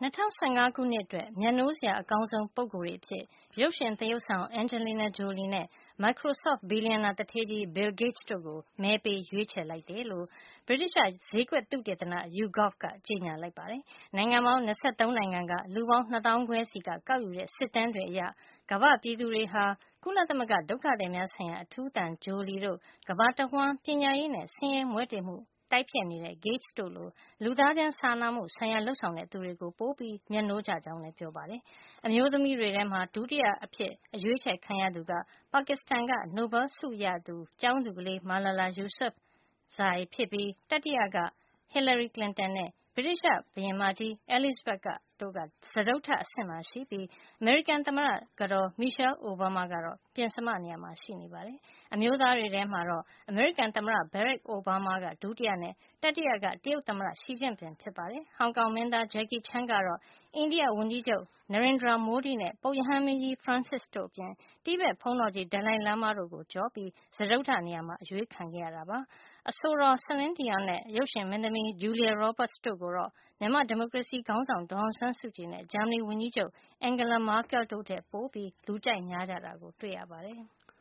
2015 ခုနှစ်အတွက်မြတ်နိုးစရာအကောင်းဆုံးပုဂ္ဂိုလ်တွေအဖြစ်ရုပ်ရှင်သရုပ်ဆောင် Angelina Jolie နဲ့ Microsoft ဘီလျံနာသူဌေးကြီး Bill Gates တို့ကိုမဲပေးရွေးချယ်လိုက်တယ်လို့ ဗြိတိသျှဈေးကွက်သုတေသန YouGov ကကြေညာလိုက်ပါတယ်။ နိုင်ငံပေါင်း 23 နိုင်ငံက လူပေါင်း 2 သောင်းခွဲစီကကောက်ယူတဲ့စစ်တမ်းတွေအရ ကမ္ဘာ့ပြည်သူတွေဟာ ကုလသမဂ္ဂဒုက္ခသည်များဆိုင်ရာအထူးသံ Jolie တို့ ကမ္ဘာတဝှမ်းပညာရေးနဲ့ဆင်းရဲမွဲတေမှုတိုက်ဖျက်နေတဲ့ Gates တို့လို လူသားချင်းစာနာမှုဆိုင်ရာလုပ်ဆောင်တဲ့သူတွေကို ပိုပြီးမြတ်နိုးကြကြောင်းလည်းပြောပါတယ်။ အမျိုးသမီးတွေထဲမှာ ဒုတိယအဖြစ်အရွေးချယ်ခံရသူက ပါကစ္စတန်က နိုဘဲလ်ဆုရသူကျောင်းသူကလေး Malala Yousafzai ဖြစ်ပြီး တတိယက Hillary Clinton နဲ့ ဗြိတိသျှဘုရင်မကြီး Elizabeth တို့က စတုတ္ထအဆင့်မှာရှိပြီး အမေရိကန်သမ္မတကတော် Michelle Obama ကတော့ ပဉ္စမနေရာမှာရှိနေပါတယ်။ အမျိုးသားတွေထဲမှာတော့ အမေရိကန်သမ္မတ Barack Obama က ဒုတိယနဲ့ တတိယက တရုတ်သမ္မတ Xi Jinping ဖြစ်ပါတယ်။ ဟောင်ကောင်မင်းသား Jackie Chan ကတော့ အိန္ဒိယဝန်ကြီးချုပ် Narendra Modi နဲ့ ပုပ်ရဟန်းမင်းကြီး Francis တို့အပြင် တိဘက်ဘုန်းတော်ကြီး Dalai Lama တို့ကိုကျော်ပြီး စတုတ္ထနေရာမှာအရွေးခံခဲ့ရတာပါ။ အဆိုတော် Celine Dion နဲ့ ရုပ်ရှင်မင်းသမီး Julia Roberts တို့ကိုတော့ မြန်မာ့ဒီမိုကရေစီခေါင်းဆောင် ဒေါ်အောင်ဆန်းစုကြည်နဲ့ ဂျာမဏီဝန်ကြီးချုပ် Angela Merkel တို့ထက်ပိုပြီး လူကြိုက်များကြတာတွေ့ရပါတယ်။